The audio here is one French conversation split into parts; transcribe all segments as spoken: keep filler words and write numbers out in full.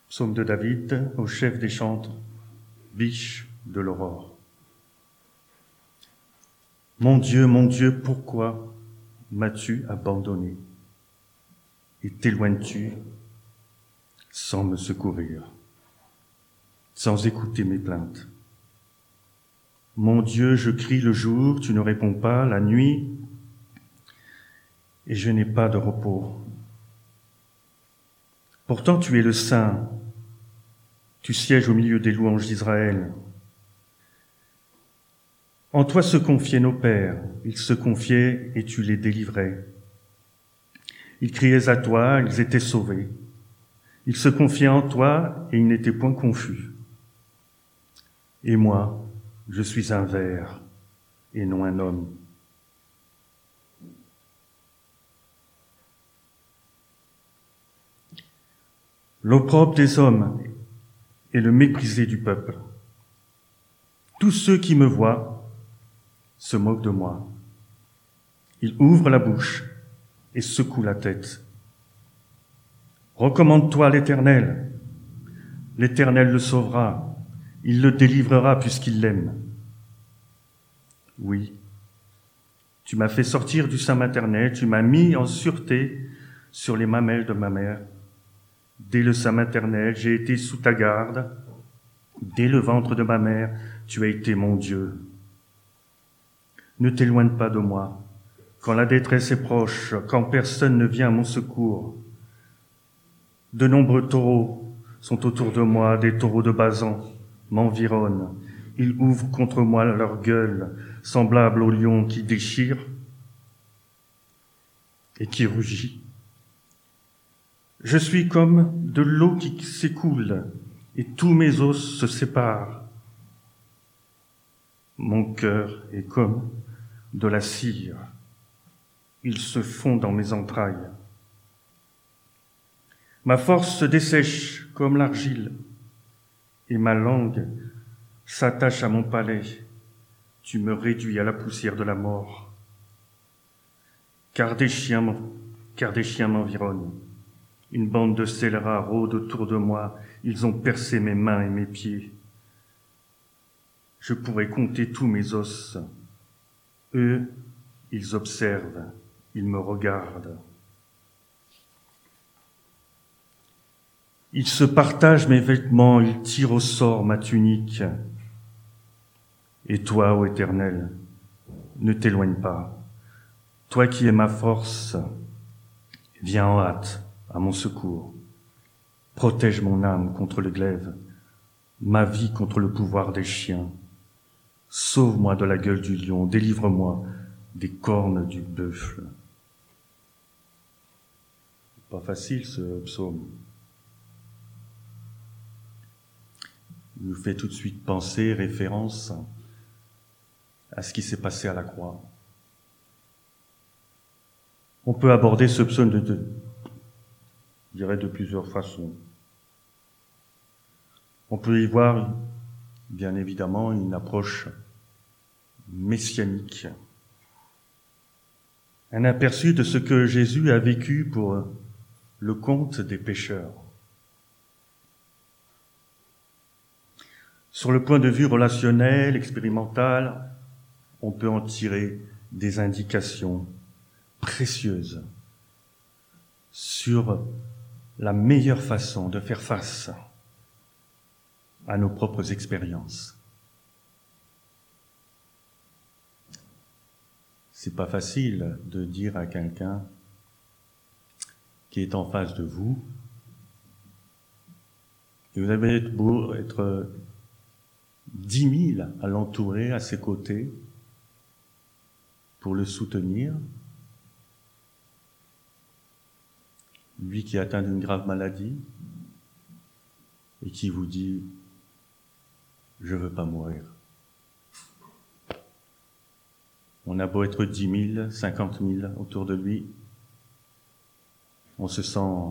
Psaume de David, au chef des chantres, biche de l'aurore. Mon Dieu, mon Dieu, pourquoi m'as-tu abandonné et t'éloignes-tu sans me secourir, sans écouter mes plaintes? Mon Dieu, je crie le jour, tu ne réponds pas, la nuit, et je n'ai pas de repos. Pourtant, tu es le Saint, tu sièges au milieu des louanges d'Israël. En toi se confiaient nos pères, ils se confiaient et tu les délivrais. Ils criaient à toi, ils étaient sauvés. Ils se confiaient en toi et ils n'étaient point confus. Et moi, je suis un ver et non un homme. L'opprobre des hommes et le méprisé du peuple. Tous ceux qui me voient se moquent de moi. Ils ouvrent la bouche et secouent la tête. Recommande-toi à l'Éternel. L'Éternel le sauvera. Il le délivrera puisqu'il l'aime. Oui, tu m'as fait sortir du sein maternel, tu m'as mis en sûreté sur les mamelles de ma mère. Dès le sein maternel, j'ai été sous ta garde. Dès le ventre de ma mère, tu as été mon Dieu. Ne t'éloigne pas de moi, quand la détresse est proche, quand personne ne vient à mon secours. De nombreux taureaux sont autour de moi, des taureaux de Basan m'environnent. Ils ouvrent contre moi leur gueule, semblable au lion qui déchire et qui rugit. Je suis comme de l'eau qui s'écoule et tous mes os se séparent. Mon cœur est comme de la cire. Il se fond dans mes entrailles. Ma force se dessèche comme l'argile et ma langue s'attache à mon palais. Tu me réduis à la poussière de la mort. Car des chiens, car des chiens m'environnent. Une bande de scélérats rôde autour de moi. Ils ont percé mes mains et mes pieds. Je pourrais compter tous mes os. Eux, ils observent, ils me regardent. Ils se partagent mes vêtements, ils tirent au sort ma tunique. Et toi, ô Éternel, ne t'éloigne pas. Toi qui es ma force, viens en hâte à mon secours. Protège mon âme contre le glaive, ma vie contre le pouvoir des chiens. Sauve-moi de la gueule du lion, délivre-moi des cornes du buffle. Pas facile ce psaume. Il nous fait tout de suite penser, référence à ce qui s'est passé à la croix. On peut aborder ce psaume de, de je dirais de plusieurs façons. On peut y voir, bien évidemment, une approche messianique, un aperçu de ce que Jésus a vécu pour le compte des pécheurs. Sur le point de vue relationnel, expérimental, on peut en tirer des indications précieuses sur la meilleure façon de faire face à nos propres expériences. C'est pas facile de dire à quelqu'un qui est en face de vous, et vous avez beau être dix mille à l'entourer, à ses côtés, pour le soutenir, lui qui est atteint d'une grave maladie, et qui vous dit « Je veux pas mourir ». On a beau être dix mille, cinquante mille autour de lui, on se sent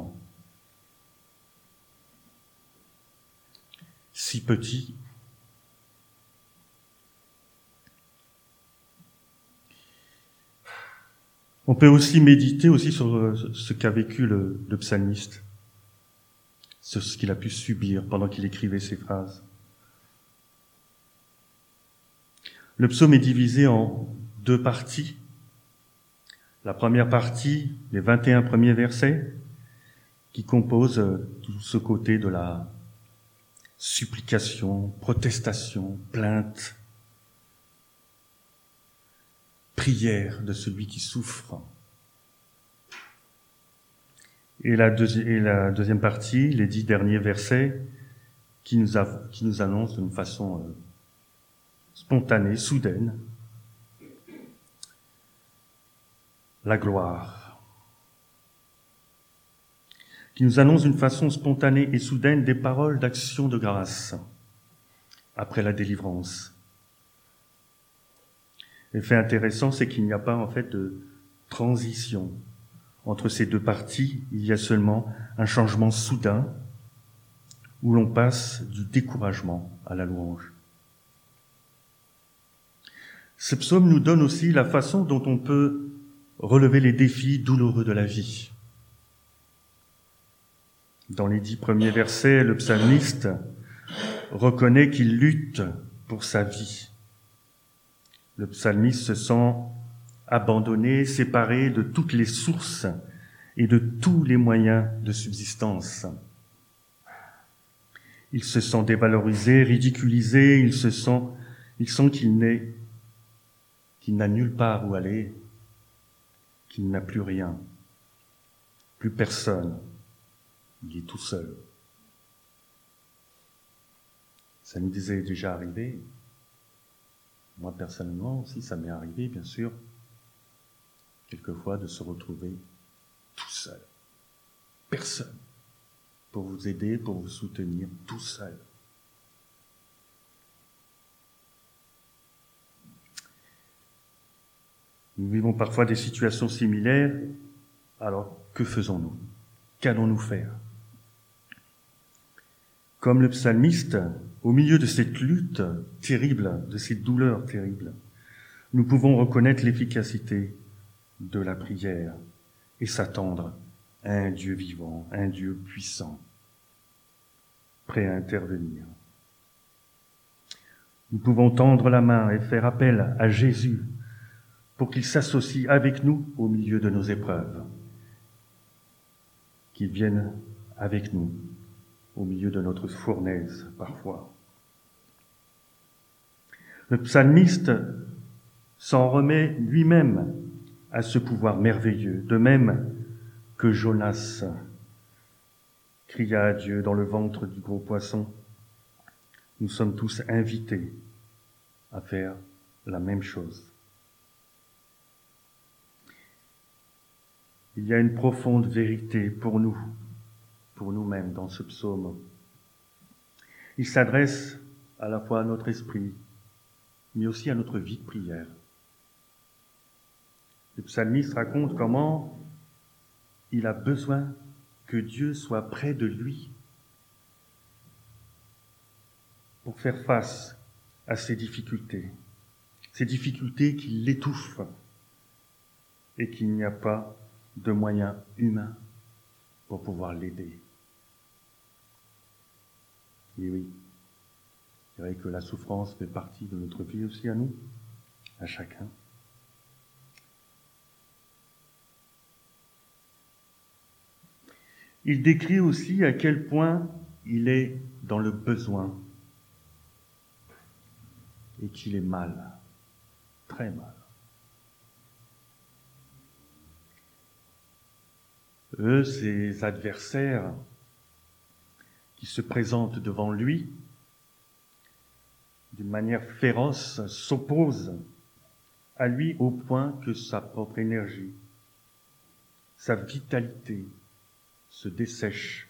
si petit. On peut aussi méditer aussi sur ce qu'a vécu le, le psalmiste. sur ce qu'il a pu subir pendant qu'il écrivait ces phrases. Le psaume est divisé en deux parties. La première partie, les vingt et un premiers versets, qui composent tout ce côté de la supplication, protestation, plainte, prière de celui qui souffre. Et la, deuxi- et la deuxième partie, les dix derniers versets, qui nous, a- qui nous annoncent d'une façon euh, spontanée, soudaine, la gloire, qui nous annonce d'une façon spontanée et soudaine des paroles d'action de grâce après la délivrance. L'effet intéressant, c'est qu'il n'y a pas en fait de transition entre ces deux parties. Il y a seulement un changement soudain où l'on passe du découragement à la louange. Ce psaume nous donne aussi la façon dont on peut relever les défis douloureux de la vie. Dans les dix premiers versets, le psalmiste reconnaît qu'il lutte pour sa vie. Le psalmiste se sent abandonné, séparé de toutes les sources et de tous les moyens de subsistance. Il se sent dévalorisé, ridiculisé, il se sent, il sent qu'il n'est, qu'il n'a nulle part où aller, qu'il n'a plus rien, plus personne. Il est tout seul. Ça nous est déjà arrivé. Moi, personnellement aussi, ça m'est arrivé, bien sûr, quelquefois de se retrouver tout seul. Personne pour vous aider, pour vous soutenir, tout seul. Nous vivons parfois des situations similaires. Alors, que faisons-nous? Qu'allons-nous faire? Comme le psalmiste, au milieu de cette lutte terrible, de cette douleur terrible, nous pouvons reconnaître l'efficacité de la prière et s'attendre à un Dieu vivant, un Dieu puissant, prêt à intervenir. Nous pouvons tendre la main et faire appel à Jésus pour qu'il s'associe avec nous au milieu de nos épreuves, qu'il vienne avec nous au milieu de notre fournaise parfois. Le psalmiste s'en remet lui-même à ce pouvoir merveilleux, de même que Jonas cria à Dieu dans le ventre du gros poisson. Nous sommes tous invités à faire la même chose. Il y a une profonde vérité pour nous, pour nous-mêmes dans ce psaume. Il s'adresse à la fois à notre esprit, mais aussi à notre vie de prière. Le psalmiste raconte comment il a besoin que Dieu soit près de lui pour faire face à ces difficultés, ces difficultés qui l'étouffent et qu'il n'y a pas de moyens humains pour pouvoir l'aider. Et oui, c'est vrai que la souffrance fait partie de notre vie aussi à nous, à chacun. Il décrit aussi à quel point il est dans le besoin et qu'il est mal, très mal. Eux, ses adversaires qui se présentent devant lui d'une manière féroce, s'opposent à lui au point que sa propre énergie, sa vitalité se dessèche.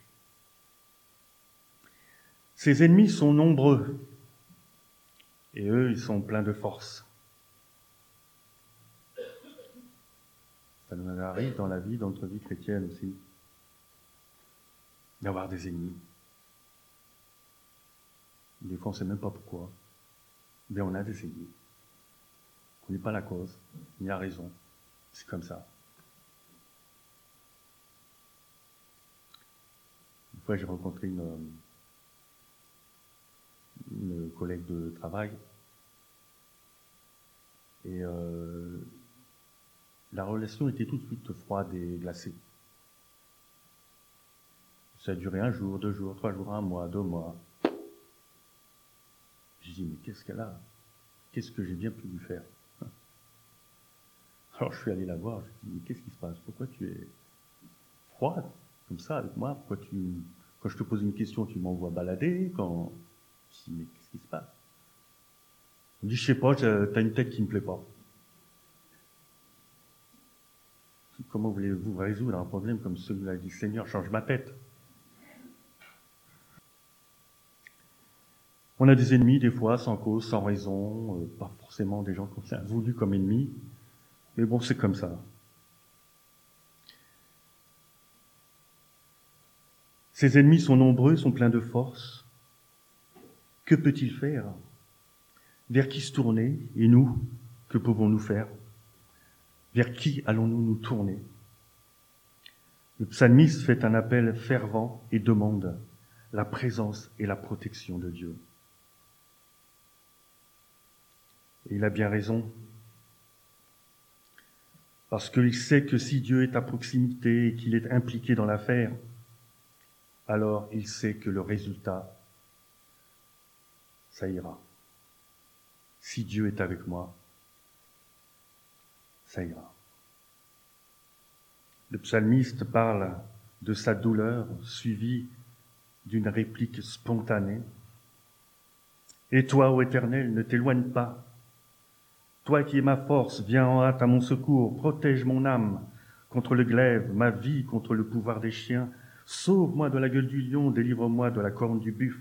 Ses ennemis sont nombreux et eux, ils sont pleins de force. Ça nous arrive dans la vie, dans notre vie chrétienne aussi, d'avoir des ennemis. Des fois, on ne sait même pas pourquoi. Mais on a des ennemis. On ne connaît pas la cause, ni la raison. C'est comme ça. fois, j'ai rencontré une, une collègue de travail et euh, la relation était tout de suite froide et glacée. Ça a duré un jour, deux jours, trois jours, un mois, deux mois. Je dis, mais qu'est-ce qu'elle a? Qu'est-ce que j'ai bien pu lui faire? Alors je suis allé la voir, je lui ai dit, mais qu'est-ce qui se passe? Pourquoi tu es froide comme ça avec moi? Pourquoi tu, quand je te pose une question, tu m'envoies balader? Quand... Je dis, mais qu'est-ce qui se passe? On dit, je sais pas, t'as une tête qui me plaît pas. Comment voulez-vous résoudre un problème comme celui-là? Il dit, Seigneur, change ma tête. On a des ennemis, des fois, sans cause, sans raison, euh, pas forcément des gens qu'on a voulu comme ennemis, mais bon, c'est comme ça. Ces ennemis sont nombreux, sont pleins de force. Que peut-il faire? Vers qui se tourner? Et nous, que pouvons-nous faire? Vers qui allons-nous nous tourner? Le psalmiste fait un appel fervent et demande la présence et la protection de Dieu. Et il a bien raison, parce qu'il sait que si Dieu est à proximité et qu'il est impliqué dans l'affaire, alors il sait que le résultat, ça ira. Si Dieu est avec moi, ça ira. Le psalmiste parle de sa douleur, suivie d'une réplique spontanée. « Et toi, ô Éternel, ne t'éloigne pas. Toi qui es ma force, viens en hâte à mon secours, protège mon âme contre le glaive, ma vie contre le pouvoir des chiens. Sauve-moi de la gueule du lion, délivre-moi de la corne du buffle. »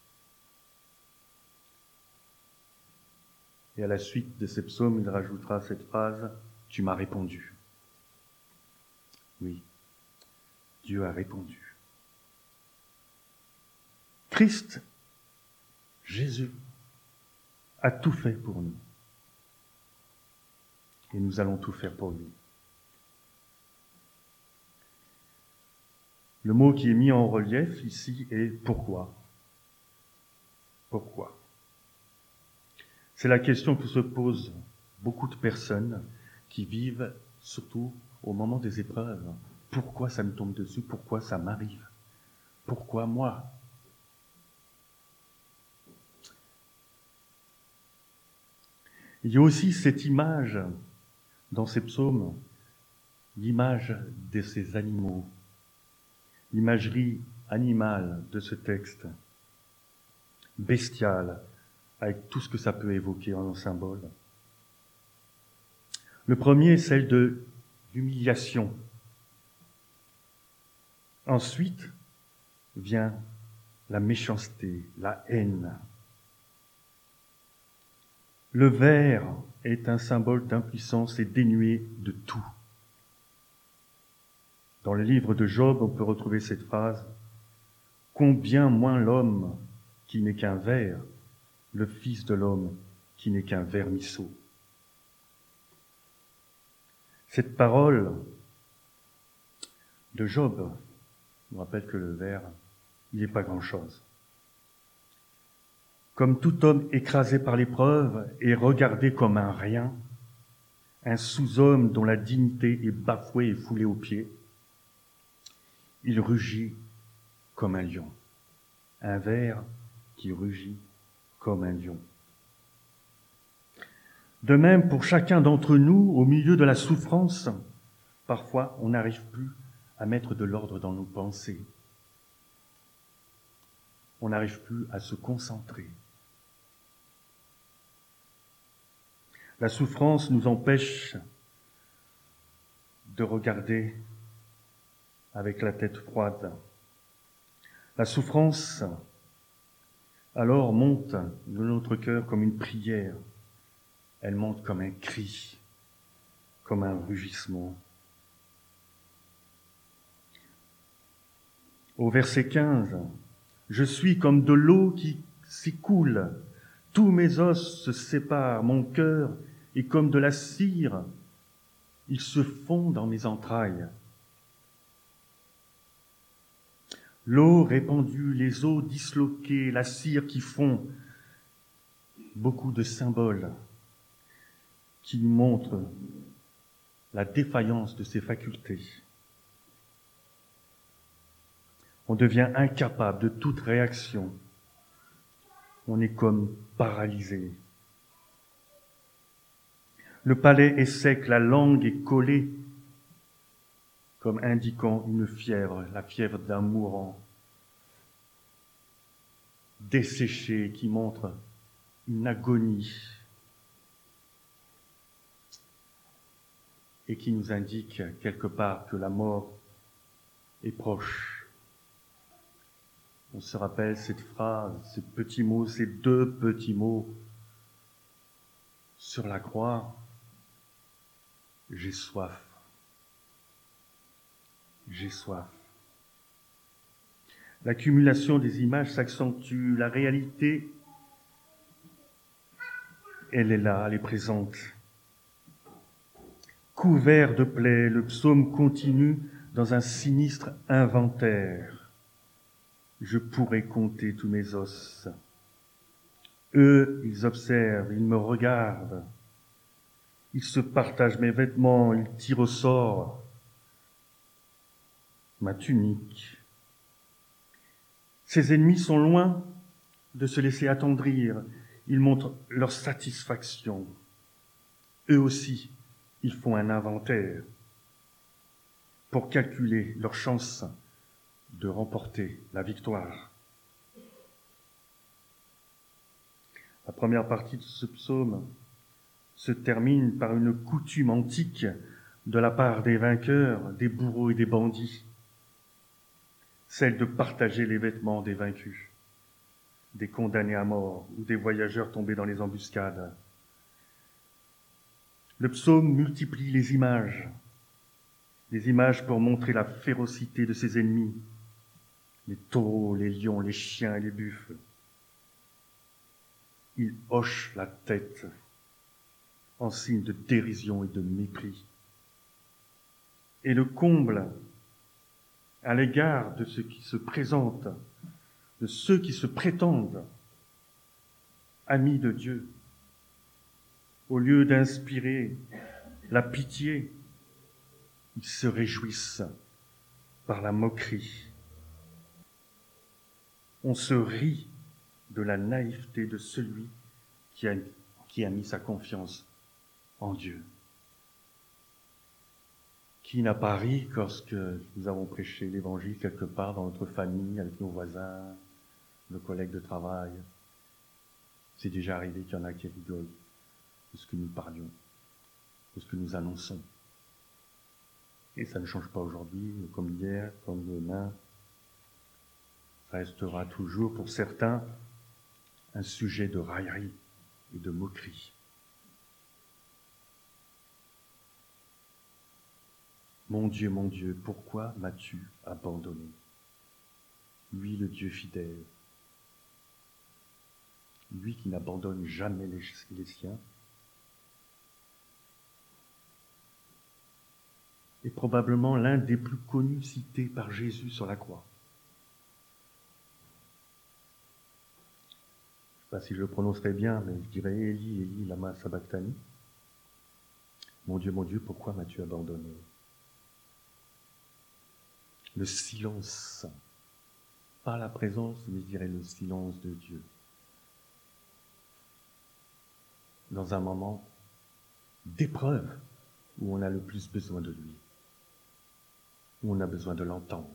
Et à la suite de ces psaumes, il rajoutera cette phrase, « Tu m'as répondu. » Oui, Dieu a répondu. Christ, Jésus, a tout fait pour nous. Et nous allons tout faire pour lui. Le mot qui est mis en relief ici est « pourquoi ». Pourquoi ? C'est la question que se posent beaucoup de personnes qui vivent, surtout au moment des épreuves. Pourquoi ça me tombe dessus? Pourquoi ça m'arrive? Pourquoi moi? Il y a aussi cette image dans ces psaumes, l'image de ces animaux, l'imagerie animale de ce texte, bestiale, avec tout ce que ça peut évoquer en symbole. Le premier est celle de l'humiliation. Ensuite vient la méchanceté, la haine. Le ver est un symbole d'impuissance et dénué de tout. Dans le livre de Job, on peut retrouver cette phrase « Combien moins l'homme qui n'est qu'un ver, le Fils de l'homme qui n'est qu'un vermisseau. » Cette parole de Job nous rappelle que le ver, il n'est pas grand-chose. Comme tout homme écrasé par l'épreuve et regardé comme un rien, un sous-homme dont la dignité est bafouée et foulée aux pieds, il rugit comme un lion. Un ver qui rugit comme un lion. De même, pour chacun d'entre nous, au milieu de la souffrance, parfois on n'arrive plus à mettre de l'ordre dans nos pensées. On n'arrive plus à se concentrer. La souffrance nous empêche de regarder avec la tête froide. La souffrance, alors, monte de notre cœur comme une prière. Elle monte comme un cri, comme un rugissement. Au verset quinze, « Je suis comme de l'eau qui s'écoule. Tous mes os se séparent, mon cœur est comme de la cire. Il se fond dans mes entrailles. » L'eau répandue, les eaux disloquées, la cire qui fond, beaucoup de symboles qui nous montrent la défaillance de ses facultés. On devient incapable de toute réaction. On est comme paralysé. Le palais est sec, la langue est collée, comme indiquant une fièvre, la fièvre d'un mourant, desséché, qui montre une agonie et qui nous indique quelque part que la mort est proche. On se rappelle cette phrase, ces petits mots, ces deux petits mots sur la croix. J'ai soif. J'ai soif. L'accumulation des images s'accentue. La réalité, elle est là, elle est présente. Couvert de plaies, le psaume continue dans un sinistre inventaire. Je pourrais compter tous mes os. Eux, ils observent, ils me regardent. Ils se partagent mes vêtements, ils tirent au sort ma tunique. Ces ennemis sont loin de se laisser attendrir. Ils montrent leur satisfaction. Eux aussi, ils font un inventaire pour calculer leurs chances de remporter la victoire. La première partie de ce psaume se termine par une coutume antique de la part des vainqueurs, des bourreaux et des bandits, celle de partager les vêtements des vaincus, des condamnés à mort ou des voyageurs tombés dans les embuscades. Le psaume multiplie les images, les images pour montrer la férocité de ses ennemis, les taureaux, les lions, les chiens et les buffles. Il hoche la tête en signe de dérision et de mépris. Et le comble à l'égard de ceux qui se présentent, de ceux qui se prétendent amis de Dieu, au lieu d'inspirer la pitié, ils se réjouissent par la moquerie. On se rit de la naïveté de celui qui a, qui a mis sa confiance en Dieu. Qui n'a pas ri lorsque nous avons prêché l'Évangile quelque part dans notre famille, avec nos voisins, nos collègues de travail? C'est déjà arrivé qu'il y en a qui rigolent de ce que nous parlions, de ce que nous annonçons. Et ça ne change pas aujourd'hui, comme hier, comme demain. Ça restera toujours, pour certains, un sujet de raillerie et de moquerie. Mon Dieu, mon Dieu, pourquoi m'as-tu abandonné? Lui, le Dieu fidèle, lui qui n'abandonne jamais les, les siens, est probablement l'un des plus connus cités par Jésus sur la croix. Je ne sais pas si je le prononcerai bien, mais je dirais Élie, Élie, lama sabachthani. Mon Dieu, mon Dieu, pourquoi m'as-tu abandonné? Le silence, pas la présence, mais je dirais le silence de Dieu. Dans un moment d'épreuve où on a le plus besoin de lui, où on a besoin de l'entendre.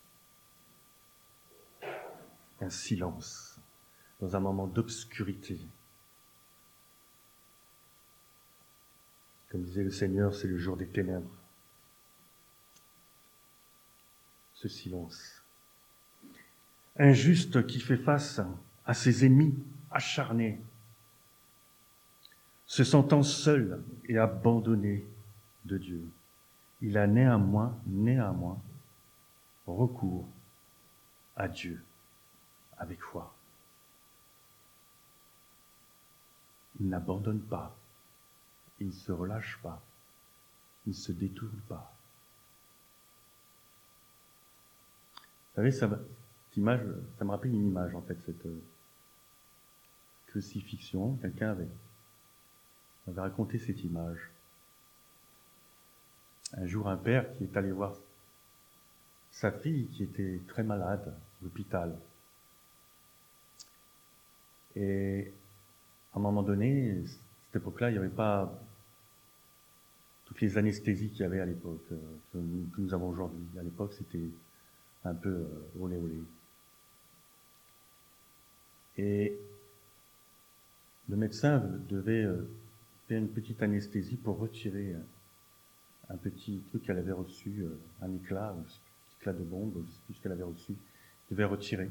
Un silence, dans un moment d'obscurité. Comme disait le Seigneur, c'est le jour des ténèbres. Ce silence. Un juste qui fait face à ses ennemis acharnés, se sentant seul et abandonné de Dieu. Il a néanmoins, néanmoins, recours à Dieu avec foi. Il n'abandonne pas, il ne se relâche pas, il ne se détourne pas. Vous savez, ça, image, ça me rappelle une image en fait, cette euh, crucifixion. Quelqu'un avait, avait raconté cette image. Un jour, un père qui est allé voir sa fille qui était très malade à l'hôpital. Et à un moment donné, à cette époque-là, il n'y avait pas toutes les anesthésies qu'il y avait à l'époque, euh, que, que nous avons aujourd'hui. À l'époque, c'était un peu euh, olé olé. Et le médecin devait euh, faire une petite anesthésie pour retirer euh, un petit truc qu'elle avait reçu, euh, un éclat, un petit éclat de bombe, je ne sais plus ce qu'elle avait reçu, il devait retirer.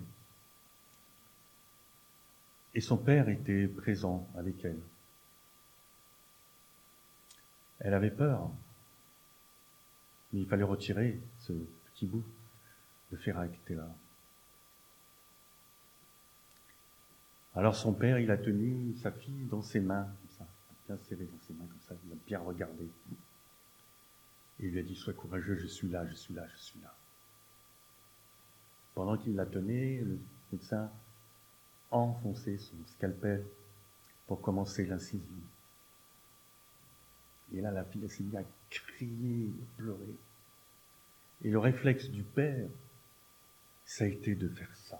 Et son père était présent avec elle. Elle avait peur, mais il fallait retirer ce petit bout de ferraille qui était là. Alors son père, il a tenu sa fille dans ses mains, comme ça, bien serré dans ses mains, comme ça, il a bien regardé. Et il lui a dit, sois courageux, je suis là, je suis là, je suis là. Pendant qu'il la tenait, le médecin enfonçait son scalpel pour commencer l'incision. Et là, la fille, elle s'est mise à crier, à pleurer. Et le réflexe du père, ça a été de faire ça.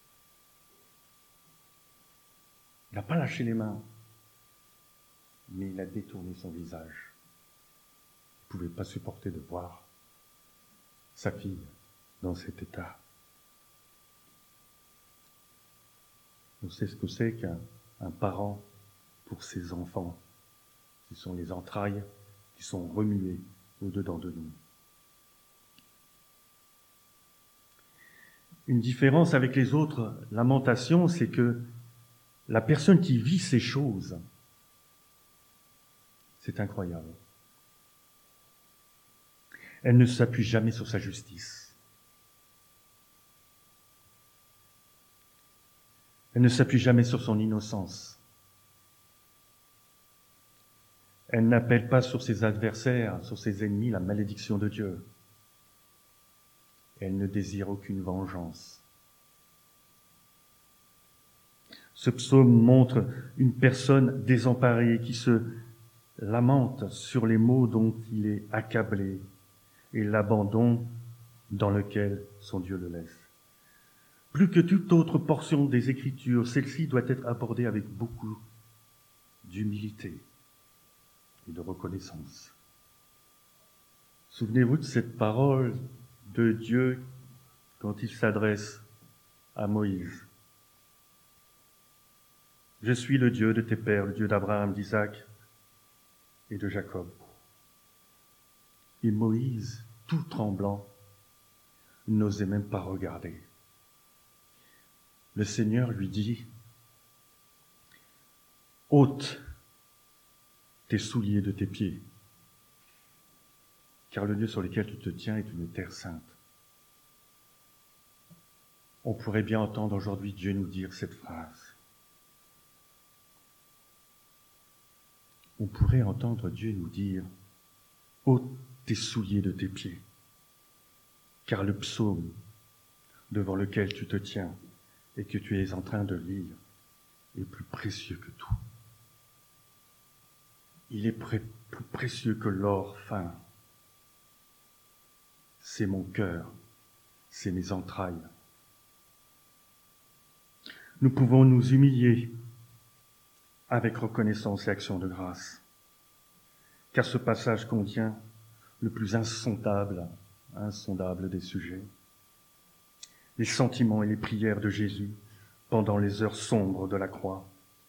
Il n'a pas lâché les mains, mais il a détourné son visage. Il ne pouvait pas supporter de voir sa fille dans cet état. On sait ce que c'est qu'un un parent pour ses enfants. Ce sont les entrailles qui sont remuées au-dedans de nous. Une différence avec les autres lamentations, c'est que la personne qui vit ces choses, c'est incroyable. Elle ne s'appuie jamais sur sa justice. Elle ne s'appuie jamais sur son innocence. Elle n'appelle pas sur ses adversaires, sur ses ennemis, la malédiction de Dieu. Elle ne désire aucune vengeance. Ce psaume montre une personne désemparée qui se lamente sur les maux dont il est accablé et l'abandon dans lequel son Dieu le laisse. Plus que toute autre portion des Écritures, celle-ci doit être abordée avec beaucoup d'humilité et de reconnaissance. Souvenez-vous de cette parole de Dieu quand il s'adresse à Moïse. Je suis le Dieu de tes pères, le Dieu d'Abraham, d'Isaac et de Jacob. Et Moïse, tout tremblant, n'osait même pas regarder. Le Seigneur lui dit, « ôte tes souliers de tes pieds, car le lieu sur lequel tu te tiens est une terre sainte. » On pourrait bien entendre aujourd'hui Dieu nous dire cette phrase. On pourrait entendre Dieu nous dire « ôte tes souliers de tes pieds, car le psaume devant lequel tu te tiens et que tu es en train de lire est plus précieux que tout. Il est pré- plus précieux que l'or fin. C'est mon cœur, c'est mes entrailles. » Nous pouvons nous humilier avec reconnaissance et action de grâce, car ce passage contient le plus insondable, insondable des sujets, les sentiments et les prières de Jésus pendant les heures sombres de la croix.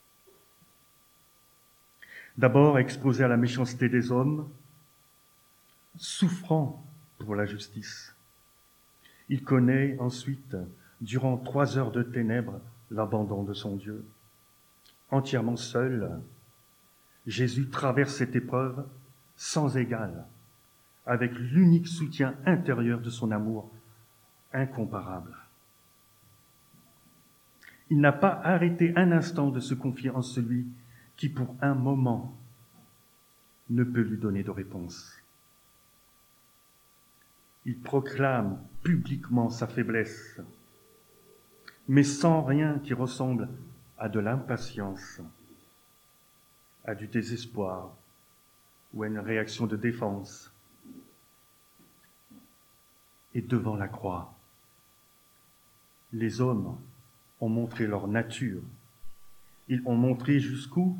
D'abord exposé à la méchanceté des hommes, souffrant pour la justice. Il connaît ensuite, durant trois heures de ténèbres, l'abandon de son Dieu. Entièrement seul, Jésus traverse cette épreuve sans égal, avec l'unique soutien intérieur de son amour incomparable. Il n'a pas arrêté un instant de se confier en celui qui, pour un moment, ne peut lui donner de réponse. Il proclame publiquement sa faiblesse mais sans rien qui ressemble à de l'impatience, à du désespoir ou à une réaction de défense. Et devant la croix, les hommes ont montré leur nature. Ils ont montré jusqu'où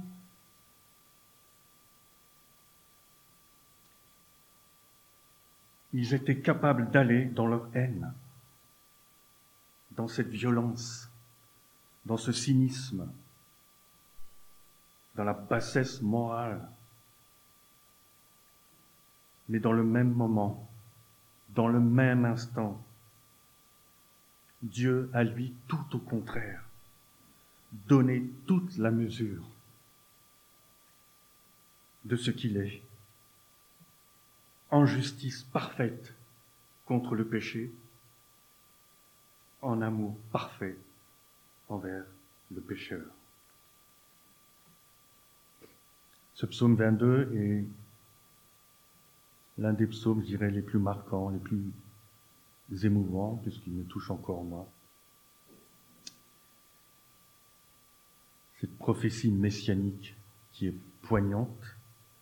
ils étaient capables d'aller dans leur haine, dans cette violence, dans ce cynisme, dans la bassesse morale. Mais dans le même moment, dans le même instant, Dieu a lui tout au contraire donné toute la mesure de ce qu'il est, en justice parfaite contre le péché, en amour parfait envers le pécheur. Ce psaume vingt-deux est l'un des psaumes, je dirais, les plus marquants, les plus émouvants, puisqu'il me touche encore moi. Cette prophétie messianique qui est poignante.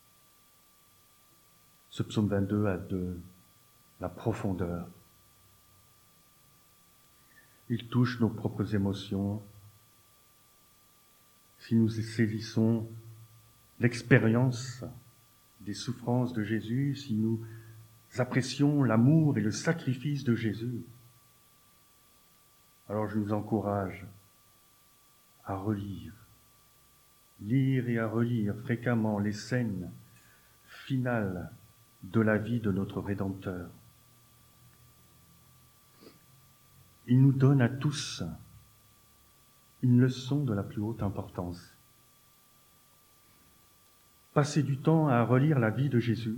Ce psaume vingt-deux a de la profondeur. Il touche nos propres émotions. Si nous saisissons l'expérience des souffrances de Jésus, si nous apprécions l'amour et le sacrifice de Jésus, alors je nous encourage à relire, lire et à relire fréquemment les scènes finales de la vie de notre Rédempteur. Il nous donne à tous une leçon de la plus haute importance. Passer du temps à relire la vie de Jésus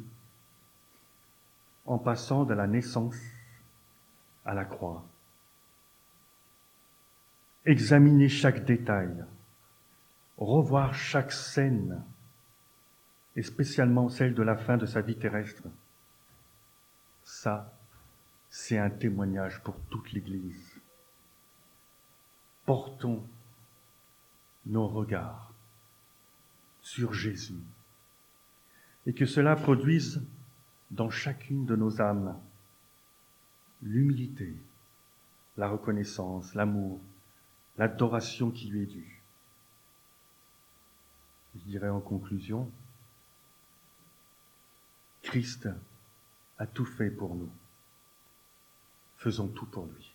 en passant de la naissance à la croix. Examiner chaque détail, revoir chaque scène, et spécialement celle de la fin de sa vie terrestre. Ça, c'est un témoignage pour toute l'Église. Portons nos regards sur Jésus et que cela produise dans chacune de nos âmes l'humilité, la reconnaissance, l'amour, l'adoration qui lui est due. Je dirais en conclusion, Christ a tout fait pour nous. Faisons tout pour lui.